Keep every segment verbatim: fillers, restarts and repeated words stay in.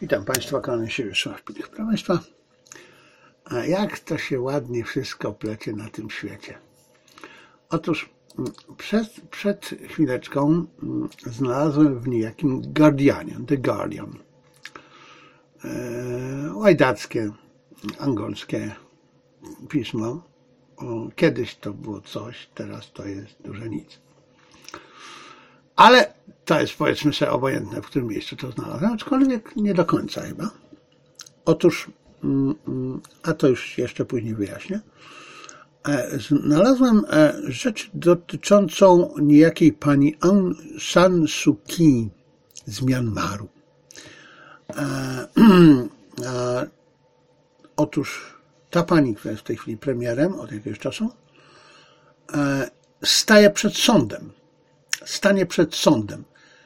Witam Państwa, kłaniam się Wiesław Pilch. Proszę Państwa, a jak to się ładnie wszystko plecie na tym świecie. Otóż przed, przed chwileczką znalazłem w niejakim Guardianie, The Guardian, e, łajdackie, angolskie pismo. O, kiedyś to było coś, teraz to jest duże nic. Ale to jest, powiedzmy sobie, obojętne, w którym miejscu to znalazłem, aczkolwiek nie do końca chyba. Otóż, a to już jeszcze później wyjaśnię, znalazłem rzecz dotyczącą niejakiej pani Aung San Suu Kyi z Myanmaru. Otóż ta pani, która jest w tej chwili premierem od jakiegoś czasu, staje przed sądem. Stanie przed sądem.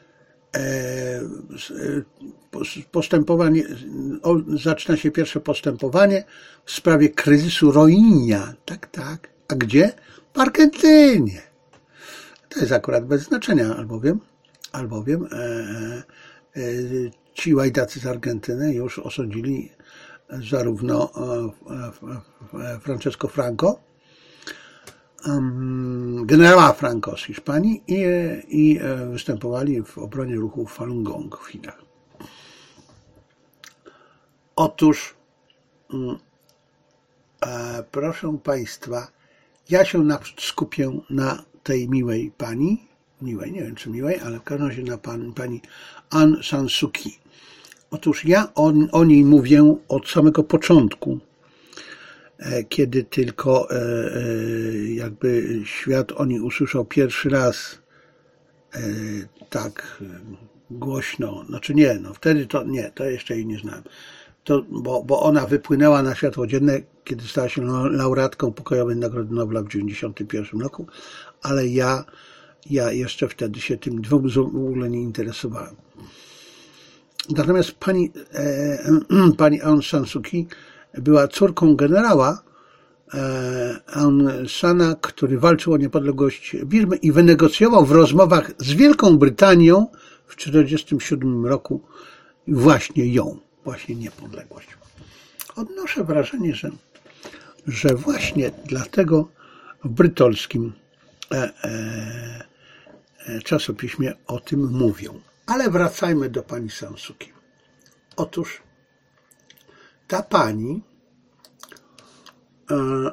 Postępowanie, zaczyna się pierwsze postępowanie w sprawie kryzysu Rohingya. Tak, tak. A gdzie? W Argentynie. To jest akurat bez znaczenia, albowiem, albowiem e, e, ci łajdacy z Argentyny już osądzili zarówno Francisco Franco, generała Franco z Hiszpanii i, i występowali w obronie ruchu Falun Gong w Chinach. Otóż, e, proszę Państwa, ja się na, skupię na tej miłej pani, miłej, nie wiem czy miłej, ale w każdym razie na pan, pani Aung San Suu Kyi. Otóż ja o, o niej mówię od samego początku, kiedy tylko jakby świat o niej usłyszał pierwszy raz tak głośno, znaczy nie, no wtedy to nie, to jeszcze jej nie znałem, to, bo, bo ona wypłynęła na światło dzienne, kiedy stała się laureatką Pokojowej Nagrody Nobla w dziewięćdziesiątym pierwszym roku, ale ja, ja jeszcze wtedy się tym w ogóle nie interesowałem. Natomiast pani, e, pani Aung San Suu Kyi była córką generała e, Aung Sana, który walczył o niepodległość Birmy i wynegocjował w rozmowach z Wielką Brytanią w tysiąc dziewięćset czterdziestym siódmym roku właśnie ją, właśnie niepodległość. Odnoszę wrażenie, że, że właśnie dlatego w brytolskim e, e, czasopiśmie o tym mówią. Ale wracajmy do pani San Suu Kyi. Otóż ta pani e,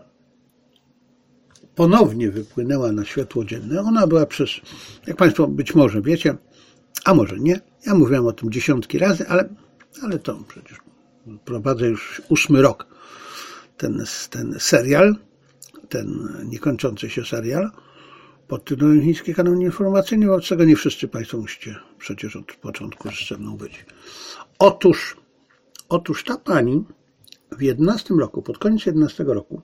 ponownie wypłynęła na światło dzienne. Ona była przez, jak Państwo być może wiecie, a może nie, ja mówiłem o tym dziesiątki razy, ale, ale to przecież prowadzę już ósmy rok ten, ten serial, ten niekończący się serial pod tytułem Chiński Kanał Informacyjny, wobec czego nie wszyscy Państwo musicie przecież od początku ze mną być. Otóż, otóż ta pani w jedenastym roku, pod koniec jedenastego roku,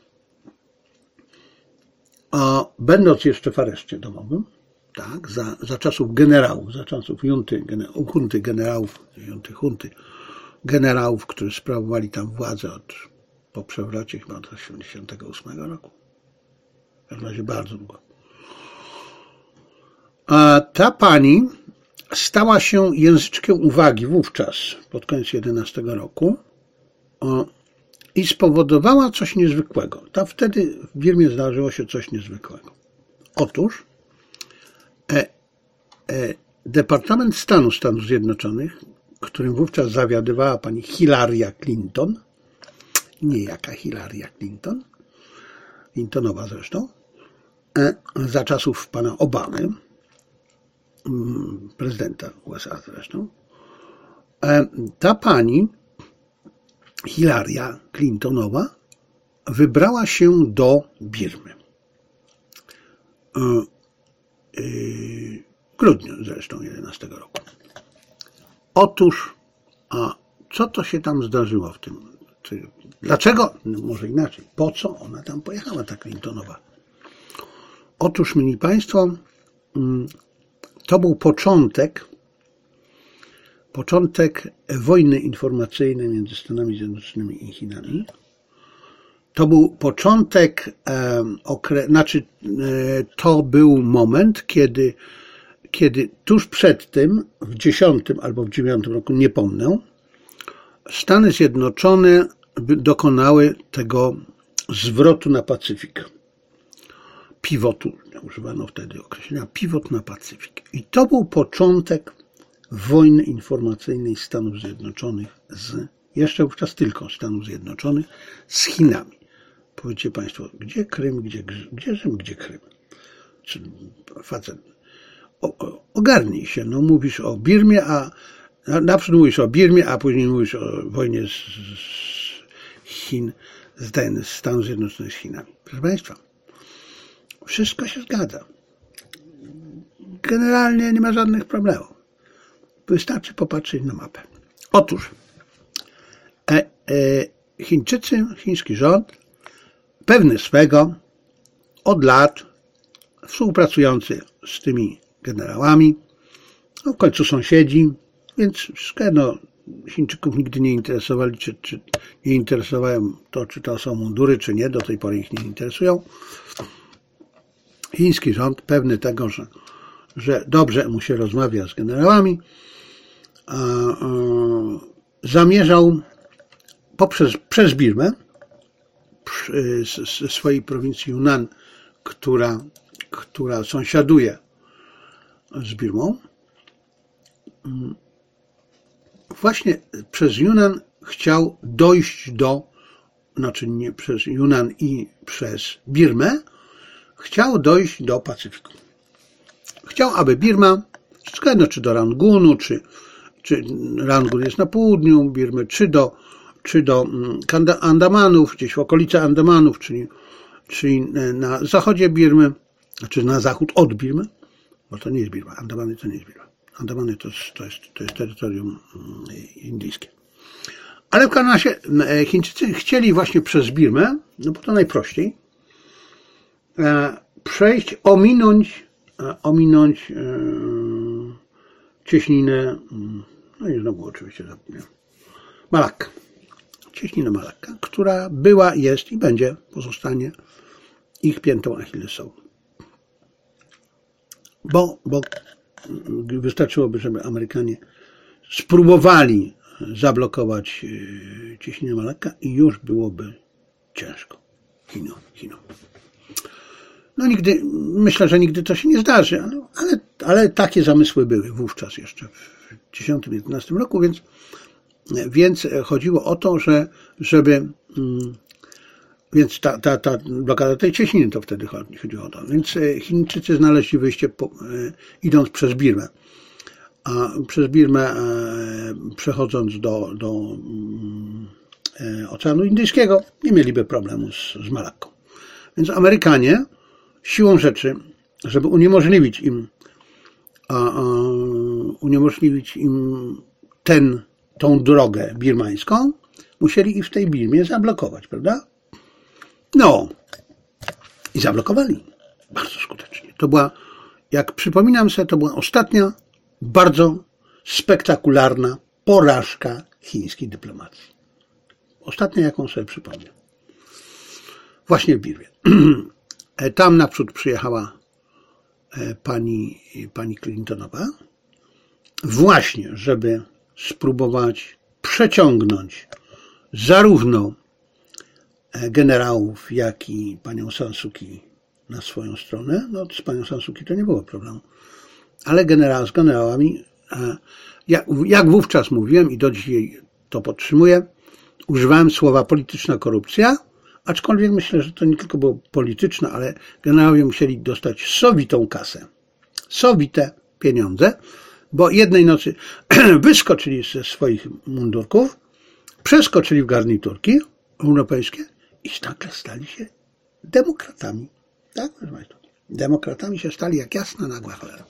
a będąc jeszcze w areszcie domowym, tak, za, za czasów generałów, za czasów junty, hunty generałów, junty, hunty generałów, którzy sprawowali tam władzę od, po przewrocie chyba od osiemdziesiątego ósmego roku. W każdym razie bardzo długo. A ta pani stała się języczkiem uwagi wówczas, pod koniec jedenastego roku, o, i spowodowała coś niezwykłego. Tam wtedy w Birmie zdarzyło się coś niezwykłego. Otóż e, e, Departament Stanu Stanów Zjednoczonych, którym wówczas zawiadywała pani Hillary Clinton, nie jaka Hillary Clinton, Clintonowa zresztą, e, za czasów pana Obamy, prezydenta U S A zresztą, ta pani Hillary Clintonowa wybrała się do Birmy. W grudniu zresztą jedenastego roku. Otóż, a co to się tam zdarzyło w tym? Dlaczego? No może inaczej. Po co ona tam pojechała, ta Clintonowa? Otóż, mili Państwo, to był początek, początek wojny informacyjnej między Stanami Zjednoczonymi i Chinami. To był początek, e, okre, znaczy e, to był moment, kiedy, kiedy tuż przed tym, w dziesiątym albo w dziewiątym roku, nie pomnę, Stany Zjednoczone dokonały tego zwrotu na Pacyfik. Pivotu, używano wtedy określenia pivot na Pacyfik. I to był początek wojny informacyjnej Stanów Zjednoczonych z, jeszcze wówczas tylko Stanów Zjednoczonych, z Chinami. Powiedzcie Państwo, gdzie Krym, gdzie, gdzie Rzym, gdzie Krym? Czy facet, o, o, ogarnij się, no mówisz o Birmie, a naprzód mówisz o Birmie, a później mówisz o wojnie z, z Chin, z, z Stanów Zjednoczonych z Chinami. Proszę Państwa, wszystko się zgadza. Generalnie nie ma żadnych problemów. Wystarczy popatrzeć na mapę. Otóż e, e, Chińczycy, chiński rząd, pewny swego, od lat współpracujący z tymi generałami, no w końcu sąsiedzi, więc no, Chińczyków nigdy nie interesowali, czy, czy nie interesowają to, czy to są mundury, czy nie, do tej pory ich nie interesują. Chiński rząd, pewny tego, że, że dobrze mu się rozmawia z generałami, a, a, zamierzał poprzez, przez Birmę, ze swojej prowincji Yunnan, która, która sąsiaduje z Birmą, właśnie przez Yunnan chciał dojść do, znaczy nie przez Yunnan i przez Birmę, chciał dojść do Pacyfiku. Chciał, aby Birma, względnie czy do Rangunu, czy, czy Rangun jest na południu Birmy, czy do, czy do Andamanów, gdzieś w okolicy Andamanów, czyli, czyli na zachodzie Birmy, znaczy na zachód od Birmy, bo to nie jest Birma, Andamany to nie jest Birma. Andamany to jest, to jest, to jest terytorium indyjskie. Ale w każdym razie Chińczycy chcieli właśnie przez Birmę, no bo to najprościej, przejść, ominąć, ominąć cieśninę, no i znowu oczywiście zapomniałem, Malakka. Cieśninę Malakka, która była, jest i będzie, pozostanie ich piętą achillesową. Bo, bo wystarczyłoby, żeby Amerykanie spróbowali zablokować cieśninę Malakka i już byłoby ciężko Chinom. Chinom. No nigdy, myślę, że nigdy to się nie zdarzy, ale, ale, ale takie zamysły były wówczas jeszcze w dziesiątym jedenastym roku, więc, więc chodziło o to, że żeby, więc ta, ta, ta blokada tej cieśniny to wtedy chodziło o to. Więc Chińczycy znaleźli wyjście po, idąc przez Birmę. A przez Birmę przechodząc do, do Oceanu Indyjskiego nie mieliby problemu z, z Malakką. Więc Amerykanie siłą rzeczy, żeby uniemożliwić im a, a, uniemożliwić im ten, tą drogę birmańską, musieli i w tej Birmie zablokować, prawda? No i zablokowali bardzo skutecznie. To była, jak przypominam sobie, to była ostatnia bardzo spektakularna porażka chińskiej dyplomacji. Ostatnia, jaką sobie przypomnę. Właśnie w Birmie. Tam naprzód przyjechała pani, pani Clintonowa, właśnie, żeby spróbować przeciągnąć zarówno generałów, jak i panią San Suu Kyi na swoją stronę. No z panią San Suu Kyi to nie było problemu. Ale generał, z generałami, jak, jak wówczas mówiłem i do dzisiaj to podtrzymuję, używałem słowa polityczna korupcja, aczkolwiek myślę, że to nie tylko było polityczne, ale generałowie musieli dostać sowitą kasę, sowite pieniądze, bo jednej nocy wyskoczyli ze swoich mundurków, przeskoczyli w garniturki europejskie i nagle stali się demokratami. Tak, proszę Państwa? Demokratami się stali jak jasna nagła cholera.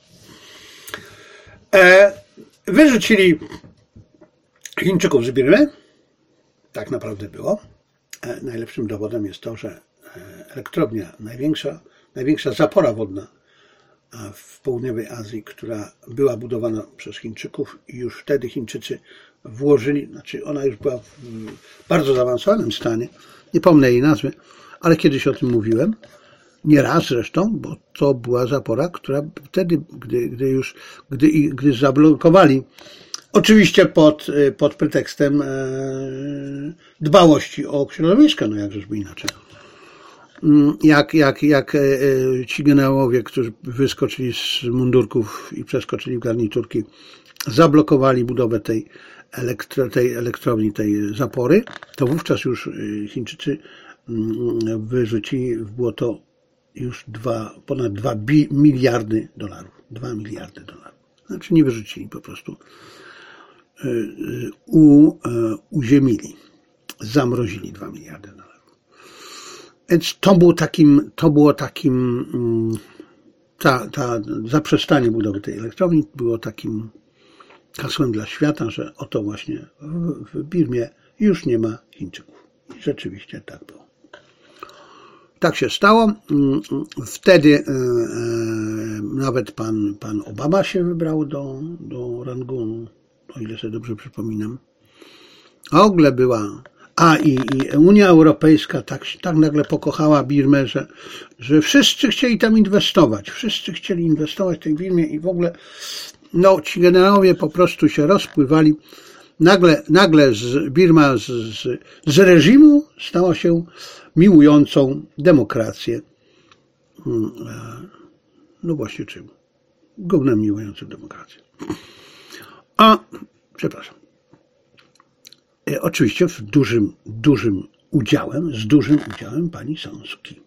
E, wyrzucili Chińczyków z Birmy. Tak naprawdę było. E, najlepszym dowodem jest to, że elektrownia, największa, największa zapora wodna w południowej Azji, która była budowana przez Chińczyków i już wtedy Chińczycy włożyli, znaczy ona już była w bardzo zaawansowanym stanie, nie pomnę jej nazwy, ale kiedyś o tym mówiłem, nie raz zresztą, bo to była zapora, która wtedy, gdy, gdy już, gdy, gdy zablokowali Oczywiście pod, pod pretekstem dbałości o środowisko, no jakżeżby inaczej. Jak, jak, jak ci generałowie, którzy wyskoczyli z mundurków i przeskoczyli w garniturki, zablokowali budowę tej, elektro, tej elektrowni, tej zapory, to wówczas już Chińczycy wyrzucili w błoto już dwa, ponad dwa miliardy dolarów. dwa miliardy dolarów. Znaczy nie wyrzucili, po prostu u, uziemili, zamrozili dwa miliardy dolarów. Więc to było takim, to było takim, ta, ta zaprzestanie budowy tej elektrowni było takim hasłem dla świata, że oto właśnie w Birmie już nie ma Chińczyków. I rzeczywiście tak było. Tak się stało. Wtedy nawet pan, pan Obama się wybrał do, do Rangunu, o ile sobie dobrze przypominam. A w ogóle była... A i, i Unia Europejska tak, tak nagle pokochała Birmę, że, że wszyscy chcieli tam inwestować. Wszyscy chcieli inwestować w tej Birmie i w ogóle no, ci generałowie po prostu się rozpływali. Nagle, nagle z Birma z, z, z reżimu stała się miłującą demokrację. No właśnie czym? Gównem miłującym demokrację. A, przepraszam. Oczywiście z dużym, dużym udziałem, z dużym udziałem pani San Suu Kyi.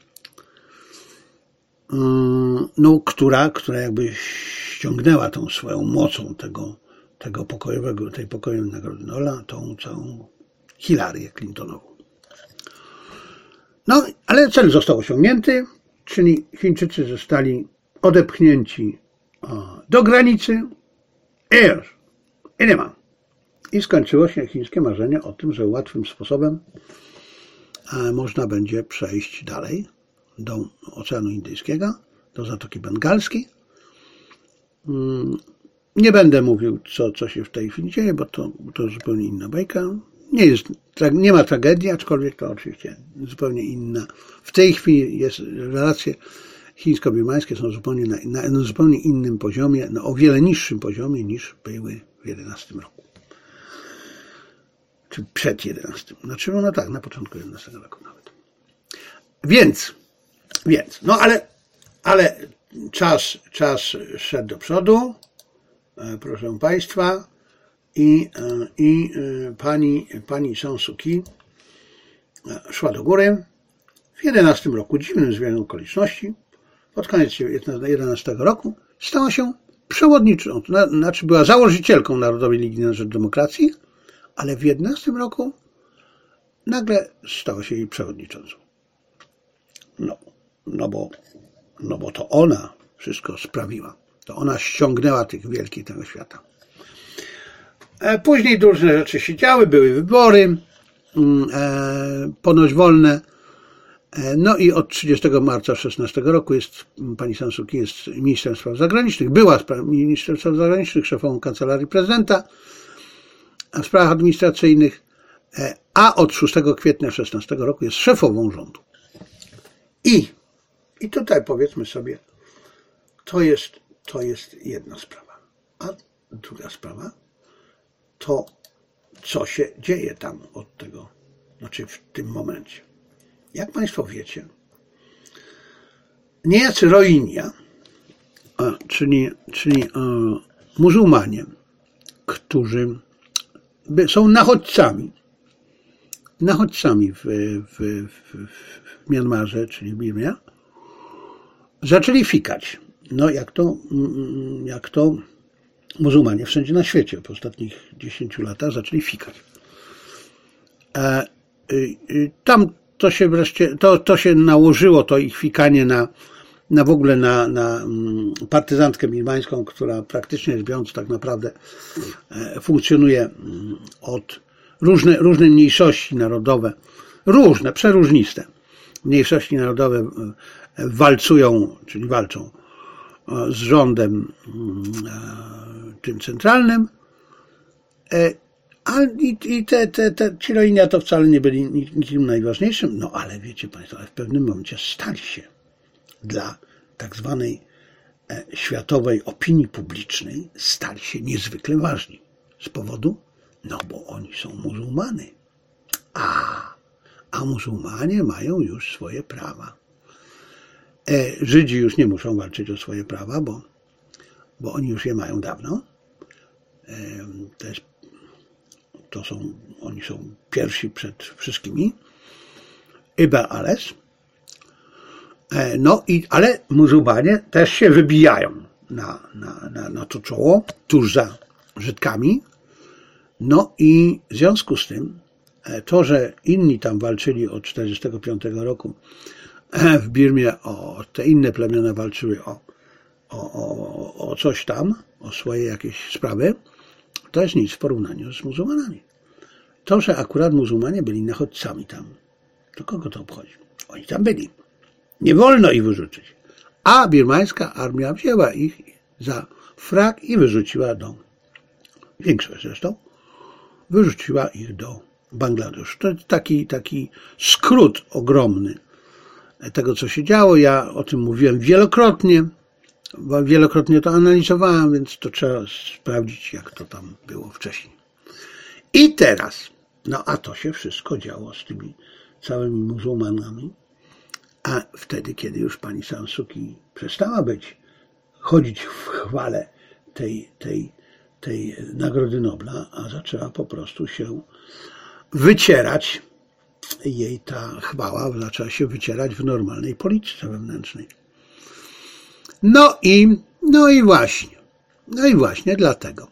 No, która, która jakby ściągnęła tą swoją mocą tego, tego pokojowego, tej pokojowej nagrody Nobla, tą całą Hillarię Clintonową. No, ale cel został osiągnięty, czyli Chińczycy zostali odepchnięci do granicy i już, i nie ma. I skończyło się chińskie marzenie o tym, że łatwym sposobem można będzie przejść dalej do Oceanu Indyjskiego, do Zatoki Bengalskiej. Nie będę mówił, co, co się w tej chwili dzieje, bo to, to zupełnie inna bajka. Nie jest, nie ma tragedii, aczkolwiek to oczywiście zupełnie inna. W tej chwili jest, relacje chińsko-birmańskie są zupełnie na, na, na zupełnie innym poziomie, na o wiele niższym poziomie niż były w jedenastym roku. Czy przed jedenastym. Znaczy, no tak, na początku jedenastego roku nawet. Więc, więc, no ale, ale czas, czas szedł do przodu, proszę Państwa, i, i pani, pani San Suu Kyi szła do góry. W jedenastym roku, dziwnym zbiegiem okoliczności, pod koniec jedenastego roku, stała się przewodniczącą, znaczy była założycielką Narodowej Ligi na Rzecz Demokracji, ale w jedenastym roku nagle stała się jej przewodniczącą. No, no, bo, no bo to ona wszystko sprawiła. To ona ściągnęła tych wielkich tego świata. Później różne rzeczy się działy, były wybory, e, ponoć wolne. No i od trzydziestego marca szesnastego roku jest pani San Suu Kyi jest ministrem spraw zagranicznych, była ministrem spraw zagranicznych, szefową kancelarii prezydenta w sprawach administracyjnych, a od szóstego kwietnia szesnastego roku jest szefową rządu. I, i tutaj powiedzmy sobie, to jest, to jest jedna sprawa. A druga sprawa to, co się dzieje tam od tego, znaczy w tym momencie. Jak Państwo wiecie, niejacy Rohingya, czyli, czyli muzułmanie, którzy są nachodźcami, nachodźcami w, w, w, w Mianmarze, czyli w Birmie, zaczęli fikać. No jak to, jak to muzułmanie wszędzie na świecie w ostatnich dziesięciu latach zaczęli fikać. E, y, tam to się wreszcie, to, to się nałożyło, to ich fikanie na, na w ogóle na, na partyzantkę birmańską, która praktycznie rzecz biorąc tak naprawdę funkcjonuje od różne, różne mniejszości narodowe, różne, przeróżniste mniejszości narodowe walcują, czyli walczą z rządem tym centralnym, a i, i te, te, te ci Rohingya to wcale nie byli nikim najważniejszym, no ale wiecie Państwo, ale w pewnym momencie stali się dla tak zwanej światowej opinii publicznej, stali się niezwykle ważni. Z powodu? No bo oni są muzułmany. A, a muzułmanie mają już swoje prawa. E, Żydzi już nie muszą walczyć o swoje prawa, bo, bo oni już je mają dawno. E, to, jest, to są, oni są pierwsi przed wszystkimi. Iber alles. E, no i, ale muzułmanie też się wybijają na, na, na, na to czoło, tuż za Żydkami. No i w związku z tym, to, że inni tam walczyli od czterdziestego piątego roku w Birmie, o, te inne plemiona walczyły o, o, o, o coś tam, o swoje jakieś sprawy, to jest nic w porównaniu z muzułmanami. To, że akurat muzułmanie byli nachodźcami tam, to kogo to obchodzi? Oni tam byli. Nie wolno ich wyrzucić. A birmańska armia wzięła ich za frak i wyrzuciła do, większość zresztą, wyrzuciła ich do Bangladeszu. To taki, taki skrót ogromny tego, co się działo. Ja o tym mówiłem wielokrotnie, bo wielokrotnie to analizowałem, więc to trzeba sprawdzić, jak to tam było wcześniej. I teraz, no a to się wszystko działo z tymi całymi muzułmanami, a wtedy, kiedy już pani San Suu Kyi przestała być, chodzić w chwale tej, tej, tej Nagrody Nobla, a zaczęła po prostu się wycierać, jej ta chwała zaczęła się wycierać w normalnej polityce wewnętrznej. No i, no i właśnie, no i właśnie dlatego.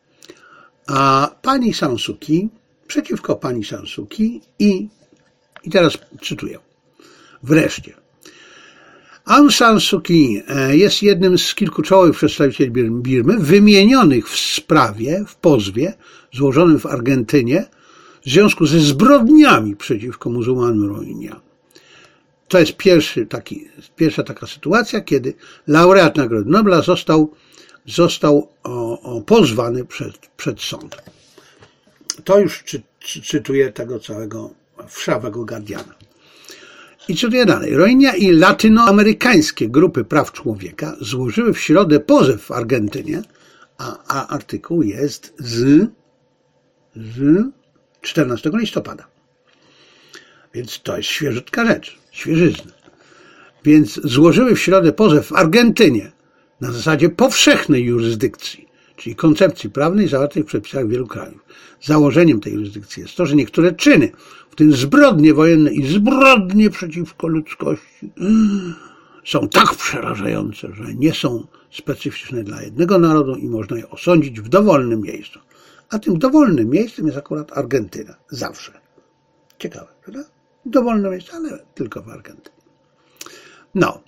A pani San Suu Kyi, przeciwko pani San Suu Kyi i, i teraz cytuję, wreszcie, Aung San Suu Kyi jest jednym z kilku czołowych przedstawicieli Birmy wymienionych w sprawie, w pozwie złożonym w Argentynie w związku ze zbrodniami przeciwko muzułmanom Rohingya. To jest pierwszy taki, pierwsza taka sytuacja, kiedy laureat Nagrody Nobla został, został o, o, pozwany przed, przed sąd. To już czy, czy, cytuję tego całego wszawego Guardiana. I cytuję dalej. Rohingya i latynoamerykańskie grupy praw człowieka złożyły w środę pozew w Argentynie, a, a artykuł jest z, z czternastego listopada. Więc to jest świeżutka rzecz, świeżyzna. Więc złożyły w środę pozew w Argentynie na zasadzie powszechnej jurysdykcji, czyli koncepcji prawnej zawartej w przepisach wielu krajów. Założeniem tej jurysdykcji jest to, że niektóre czyny, w tym zbrodnie wojenne i zbrodnie przeciwko ludzkości, są tak przerażające, że nie są specyficzne dla jednego narodu i można je osądzić w dowolnym miejscu. A tym dowolnym miejscem jest akurat Argentyna. Zawsze. Ciekawe, prawda? Dowolne miejsce, ale tylko w Argentynie. No.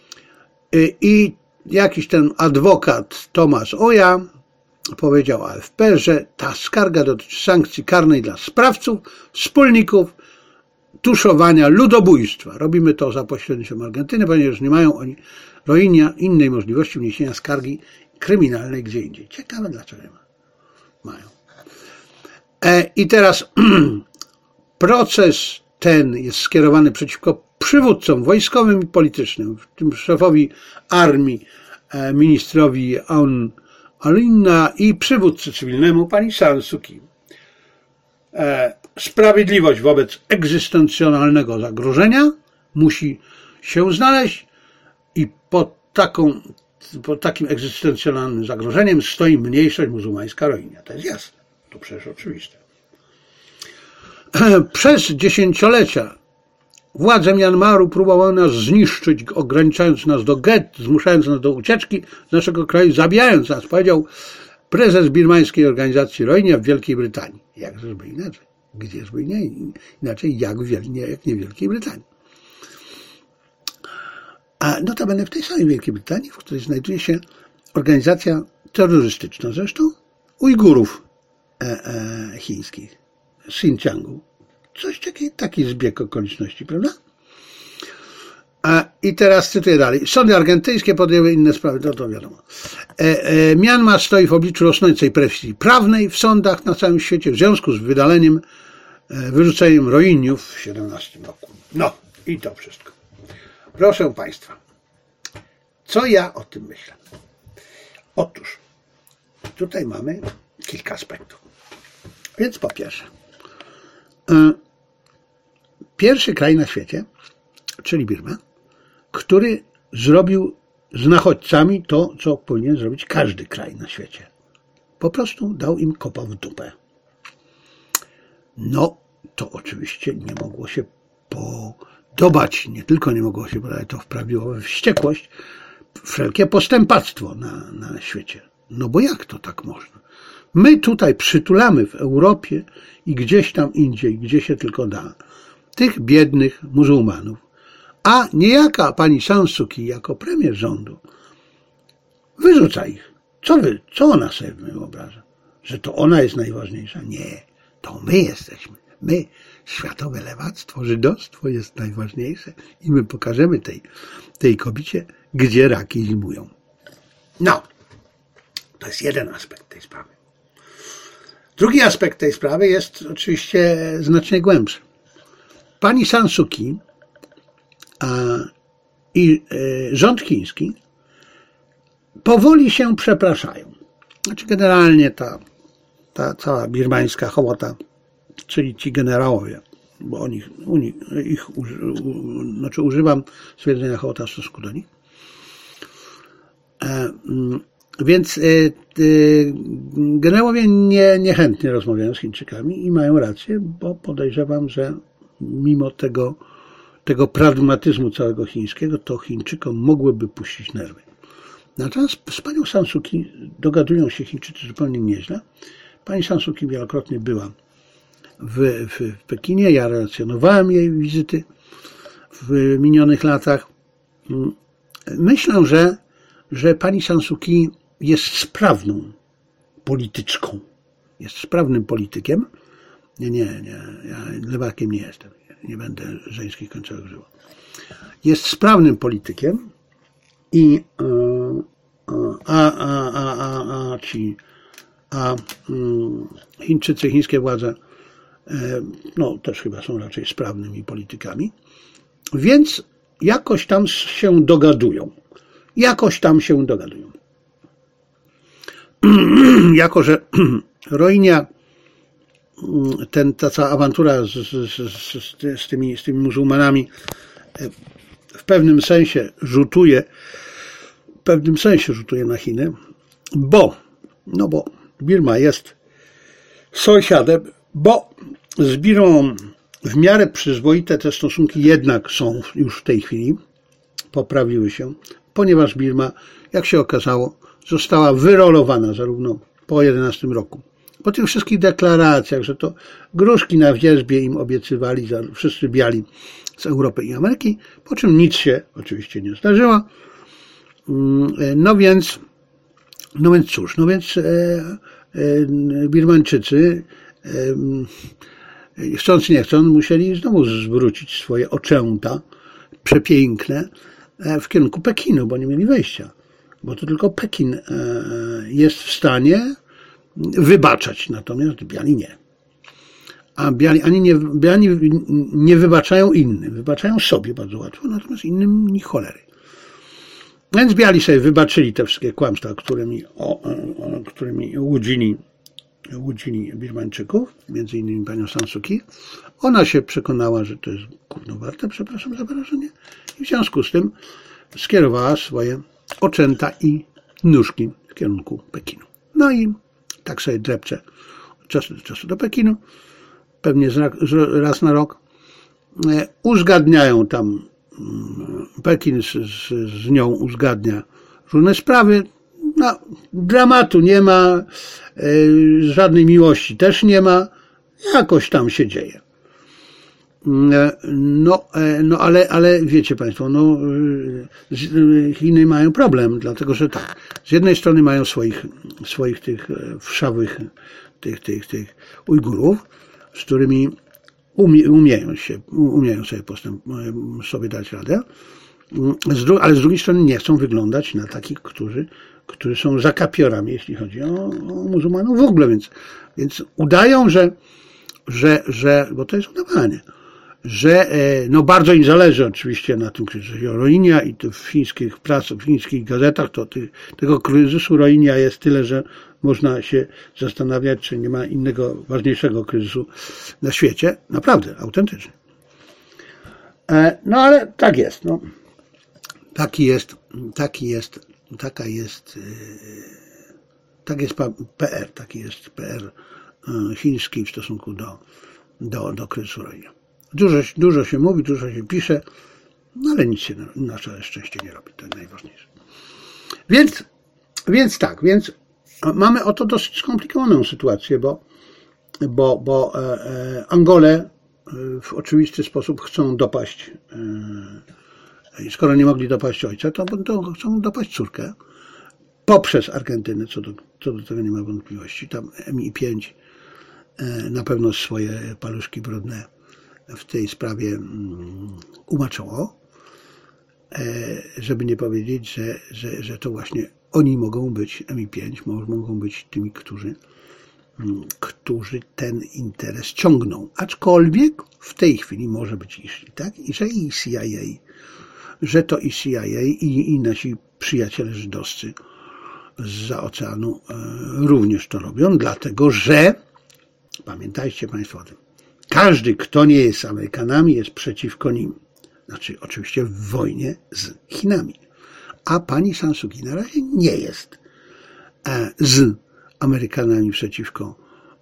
I jakiś ten adwokat Tomasz Oja powiedział A F P, że ta skarga dotyczy sankcji karnej dla sprawców, wspólników tuszowania ludobójstwa. Robimy to za pośrednictwem Argentyny, ponieważ nie mają oni Rohingya innej możliwości wniesienia skargi kryminalnej gdzie indziej. Ciekawe dlaczego nie ma. Mają. E, I teraz proces ten jest skierowany przeciwko przywódcom wojskowym i politycznym, w tym szefowi armii, e, ministrowi Aung Alina i przywódcy cywilnemu pani San Suu Kyi. E, sprawiedliwość wobec egzystencjonalnego zagrożenia musi się znaleźć i pod, taką, pod takim egzystencjonalnym zagrożeniem stoi mniejszość muzułmańska Rohingya. To jest jasne. To przecież oczywiste. Przez dziesięciolecia władze Myanmaru próbowały nas zniszczyć, ograniczając nas do gett, zmuszając nas do ucieczki z naszego kraju, zabijając nas, powiedział prezes birmańskiej organizacji Rohingya w Wielkiej Brytanii. Jakżeżby inaczej? Gdzieżby nie, inaczej jak, w, nie, jak nie w Wielkiej Brytanii. A notabene w tej samej Wielkiej Brytanii, w której znajduje się organizacja terrorystyczna zresztą Ujgurów e, e, chińskich, Xinjiangu. Coś taki, taki zbieg okoliczności, prawda? A, I teraz cytuję dalej. Sądy argentyńskie podjęły inne sprawy, to, to wiadomo. E, e, Myanmar stoi w obliczu rosnącej presji prawnej w sądach na całym świecie w związku z wydaleniem, e, wyrzuceniem Rohingyów w tysiąc dziewięćset siedemnastym roku. No i to wszystko. Proszę Państwa, co ja o tym myślę? Otóż tutaj mamy kilka aspektów. Więc po pierwsze, pierwszy kraj na świecie, czyli Birma, który zrobił z nachodźcami to, co powinien zrobić każdy kraj na świecie. Po prostu dał im kopa w dupę. No, to oczywiście nie mogło się podobać. Nie tylko nie mogło się podobać, to wprawiło we wściekłość wszelkie postępactwo na, na świecie. No bo jak to tak można? My tutaj przytulamy w Europie i gdzieś tam indziej, gdzie się tylko da, tych biednych muzułmanów, a niejaka pani San Suu Kyi jako premier rządu wyrzuca ich. Co wy, co ona sobie wyobraża? Że to ona jest najważniejsza? Nie, to my jesteśmy. My, światowe lewactwo, żydostwo jest najważniejsze i my pokażemy tej, tej kobiecie, gdzie raki zimują. No, to jest jeden aspekt tej sprawy. Drugi aspekt tej sprawy jest oczywiście znacznie głębszy. Pani San Suu Kyi a, i e, rząd chiński powoli się przepraszają. Znaczy generalnie ta, ta cała birmańska hołota, czyli ci generałowie, bo oni, oni, ich uży, u, znaczy używam stwierdzenia hołota w stosunku do nich. E, więc e, e, generałowie nie, niechętnie rozmawiają z Chińczykami i mają rację, bo podejrzewam, że mimo tego, tego pragmatyzmu całego chińskiego, to Chińczykom mogłyby puścić nerwy. Natomiast z panią San Suu Kyi dogadują się Chińczycy zupełnie nieźle. Pani San Suu Kyi wielokrotnie była w, w, w Pekinie. Ja relacjonowałem jej wizyty w minionych latach. Myślę, że, że pani San Suu Kyi jest sprawną polityczką. Jest sprawnym politykiem. Nie, nie, nie. Ja lewakiem nie jestem. Nie będę żeńskich końcówek używał. Jest sprawnym politykiem. I a, a, a, a, a ci a Chińczycy, chińskie władze no też chyba są raczej sprawnymi politykami, więc jakoś tam się dogadują. Jakoś tam się dogadują. Jako że Rohingya, ten, ta cała awantura z, z, z, z, tymi, z tymi muzułmanami w pewnym sensie rzutuje, w pewnym sensie rzutuje na Chiny, bo, no bo Birma jest sąsiadem, bo z Birmą w miarę przyzwoite te stosunki jednak są już w tej chwili, poprawiły się, ponieważ Birma, jak się okazało, została wyrolowana zarówno po jedenastym roku. Po tych wszystkich deklaracjach, że to gruszki na wierzbie im obiecywali wszyscy biali z Europy i Ameryki, po czym nic się oczywiście nie zdarzyło. No więc, no więc cóż, no więc e, e, Birmańczycy, e, chcąc nie chcąc, musieli znowu zwrócić swoje oczęta przepiękne w kierunku Pekinu, bo nie mieli wejścia. Bo to tylko Pekin e, jest w stanie wybaczać, natomiast biali nie. A biali ani nie, biali nie wybaczają innym, wybaczają sobie bardzo łatwo, natomiast innym ni cholery. Więc biali sobie wybaczyli te wszystkie kłamstwa, którymi, o, o, którymi łudzili, łudzili Birmańczyków, między innymi panią San Suu Kyi. Ona się przekonała, że to jest gówno warte, przepraszam za wyrażenie, i w związku z tym skierowała swoje oczęta i nóżki w kierunku Pekinu. No i tak sobie drepcze od czasu do czasu do Pekinu, pewnie raz na rok. Uzgadniają tam, Pekin z, z, z nią uzgadnia różne sprawy. No, dramatu nie ma, żadnej miłości też nie ma, jakoś tam się dzieje. No, no ale, ale wiecie Państwo, no, Chiny mają problem, dlatego że tak, z jednej strony mają swoich, swoich tych wszawych, tych, tych, tych Ujgurów, z którymi umie, umieją się, umieją sobie postęp, sobie dać radę, ale z drugiej strony nie chcą wyglądać na takich, którzy, którzy są zakapiorami, jeśli chodzi o, o muzułmanów w ogóle, więc, więc udają, że, że, że, bo to jest udawanie, że no bardzo im zależy oczywiście na tym kryzysie Rohingya i w chińskich prasach, w chińskich gazetach to ty, tego kryzysu Rohingya jest tyle, że można się zastanawiać, czy nie ma innego, ważniejszego kryzysu na świecie. Naprawdę, autentycznie. No ale tak jest. No. Taki jest, taki jest, taka jest, tak jest P R, taki jest P R chiński w stosunku do, do, do kryzysu rolnia. Dużo, dużo się mówi, dużo się pisze, no ale nic się na nasze szczęście nie robi, to jest najważniejsze. Więc, więc tak, więc mamy oto dosyć skomplikowaną sytuację, bo, bo, bo e, Angolę w oczywisty sposób chcą dopaść, i skoro nie mogli dopaść ojca, to, to chcą dopaść córkę poprzez Argentynę, co do, co do tego nie ma wątpliwości. Tam M I pięć na pewno swoje paluszki brudne w tej sprawie umaczyło, żeby nie powiedzieć, że, że, że to właśnie oni mogą być, M I pięć, mogą być tymi, którzy którzy ten interes ciągną. Aczkolwiek w tej chwili może być i tak, i że i C I A, że to i C I A i, i nasi przyjaciele żydowscy zza oceanu e, również to robią, dlatego że, pamiętajcie Państwo o tym, każdy, kto nie jest Amerykanami, jest przeciwko nim. Znaczy, oczywiście w wojnie z Chinami. A pani San Suu Kyi na razie nie jest e, z Amerykanami przeciwko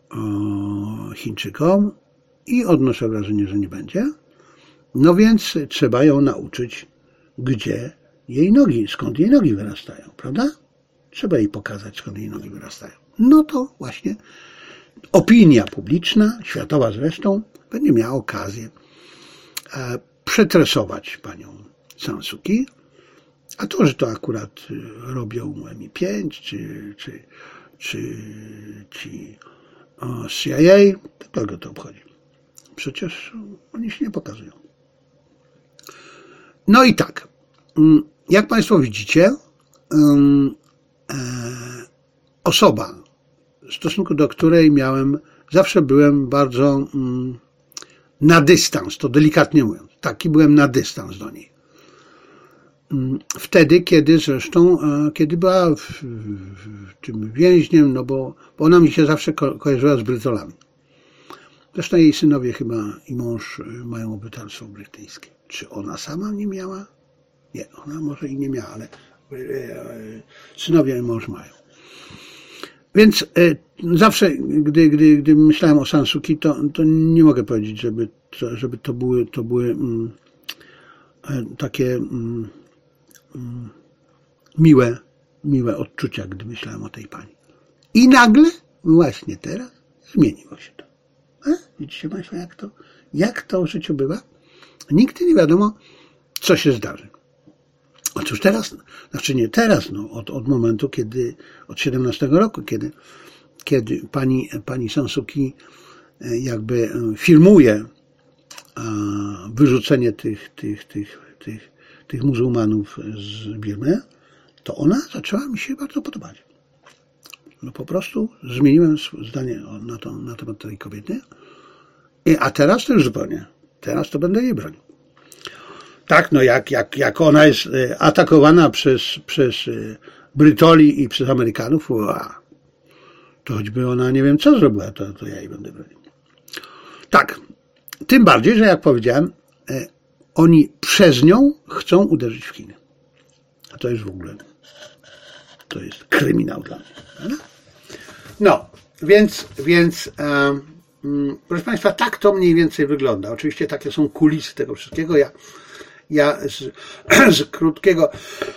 o, Chińczykom i odnoszę wrażenie, że nie będzie. No więc trzeba ją nauczyć, gdzie jej nogi, skąd jej nogi wyrastają, prawda? Trzeba jej pokazać, skąd jej nogi wyrastają. No to właśnie opinia publiczna, światowa zresztą, będzie miała okazję e, przetresować panią San Suu Kyi. A to, że to akurat robią M I pięć, czy, czy, czy ci C I A, to kogo to obchodzi? Przecież oni się nie pokazują. No i tak, jak Państwo widzicie, osoba, w stosunku do której miałem, zawsze byłem bardzo na dystans, to delikatnie mówiąc, taki byłem na dystans do niej. Wtedy, kiedy zresztą, kiedy była w, w, w tym więźniem, no bo, bo ona mi się zawsze ko kojarzyła z Brytolami. Zresztą jej synowie chyba i mąż mają obywatelstwo brytyjskie. Czy ona sama nie miała? Nie, ona może i nie miała, ale synowie i mąż mają. Więc zawsze, gdy, gdy, gdy myślałem o San Suu Kyi, to, to nie mogę powiedzieć, żeby to, żeby to były, to były mm, takie mm, miłe, miłe odczucia, gdy myślałem o tej pani. I nagle, właśnie teraz, zmieniło się to. A? Widzicie Państwo, jak to, jak to w życiu bywa? Nigdy nie wiadomo, co się zdarzy. Otóż teraz, znaczy nie teraz, no, od, od momentu, kiedy, od siedemnastego roku, kiedy, kiedy pani, pani San Suu Kyi jakby filmuje wyrzucenie tych, tych, tych, tych, tych muzułmanów z Birmy, to ona zaczęła mi się bardzo podobać. No po prostu zmieniłem zdanie na, to, na temat tej kobiety, a teraz to już zupełnie. Teraz to będę jej bronił. Tak, no jak, jak, jak ona jest atakowana przez, przez Brytoli i przez Amerykanów, ua, to choćby ona nie wiem co zrobiła, to, to ja jej będę bronił. Tak, tym bardziej, że jak powiedziałem, oni przez nią chcą uderzyć w Chiny. A to jest w ogóle, to jest kryminał dla mnie. No, więc, więc um, proszę Państwa, tak to mniej więcej wygląda. Oczywiście takie są kulisy tego wszystkiego. Ja, ja z, z krótkiego,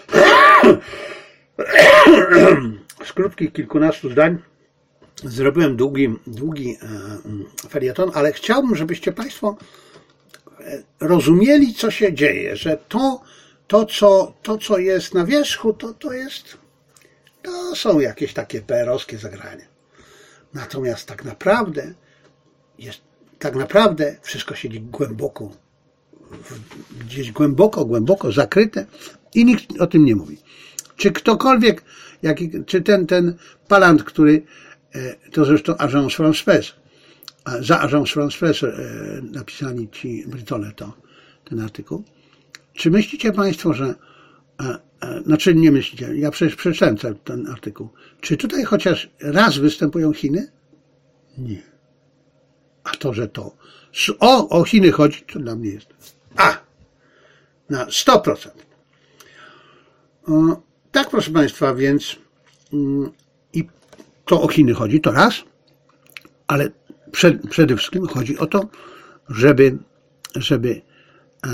z krótkich kilkunastu zdań zrobiłem długi, długi felieton, ale chciałbym, żebyście Państwo rozumieli, co się dzieje, że to, to, co, to, co jest na wierzchu, to, to jest, to są jakieś takie P R-owskie zagrania. Natomiast tak naprawdę jest, tak naprawdę wszystko siedzi głęboko, gdzieś głęboko, głęboko zakryte i nikt o tym nie mówi. Czy ktokolwiek, jak, czy ten, ten Palant, który, to zresztą Agence France Presse, za Agence France Presse napisali ci Brytole to, ten artykuł. Czy myślicie Państwo, że a, a, znaczy nie myślicie, ja przecież przeczytałem cały ten artykuł. Czy tutaj chociaż raz występują Chiny? Nie. A to, że to o, o Chiny chodzi, to dla mnie jest a, na sto procent. O, tak, proszę Państwa, więc mm, i to o Chiny chodzi, to raz, ale przed, przede wszystkim chodzi o to, żeby, żeby e,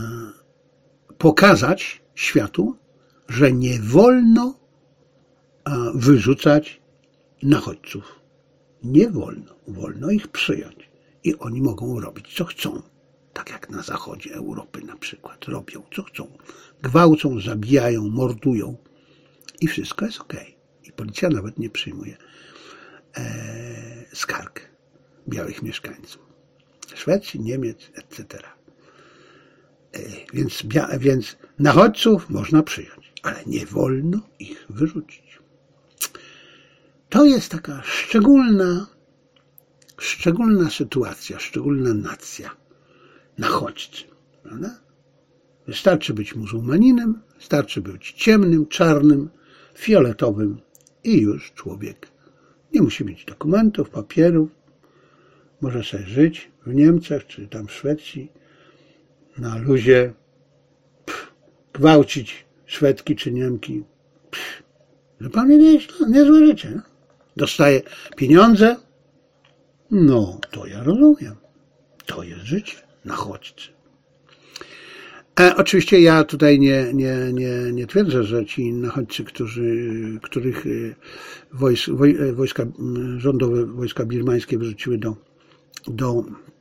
pokazać światu, że nie wolno e, wyrzucać nachodźców. Nie wolno. Wolno ich przyjąć. I oni mogą robić, co chcą. Tak jak na zachodzie Europy na przykład. Robią, co chcą. Gwałcą, zabijają, mordują. I wszystko jest okej. I policja nawet nie przyjmuje e, skarg białych mieszkańców. Szwecji, Niemiec, et cetera. E, więc, więc nachodźców można przyjąć, ale nie wolno ich wyrzucić. To jest taka szczególna, szczególna sytuacja, szczególna nacja. Nachodźcy, prawda? Wystarczy być muzułmaninem, wystarczy być ciemnym, czarnym, fioletowym i już człowiek nie musi mieć dokumentów, papierów, może sobie żyć w Niemczech czy tam w Szwecji na luzie, pff, gwałcić Szwedki czy Niemki. Pff, zupełnie nieźle, niezłe życie. No? Dostaje pieniądze, no to ja rozumiem. To jest życie nachodźcy. E, oczywiście ja tutaj nie, nie, nie, nie twierdzę, że ci nachodźcy, którzy, których wojs, woj, wojska rządowe, wojska birmańskie wyrzuciły do, do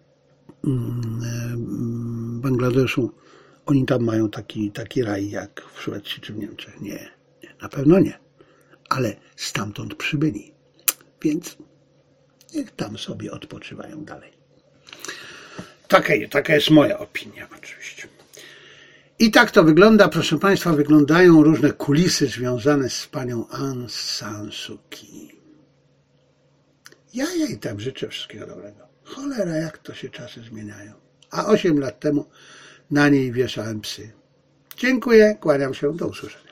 mm, Bangladeszu, oni tam mają taki, taki raj jak w Szwecji czy w Niemczech. Nie, nie, na pewno nie. Ale stamtąd przybyli. Więc niech tam sobie odpoczywają dalej. Taka, taka jest moja opinia oczywiście. I tak to wygląda, proszę Państwa, wyglądają różne kulisy związane z panią Aung San Suu Kyi. Ja jej tam życzę wszystkiego dobrego. Cholera, jak to się czasy zmieniają. A osiem lat temu na niej wieszałem psy. Dziękuję, kłaniam się, do usłyszenia.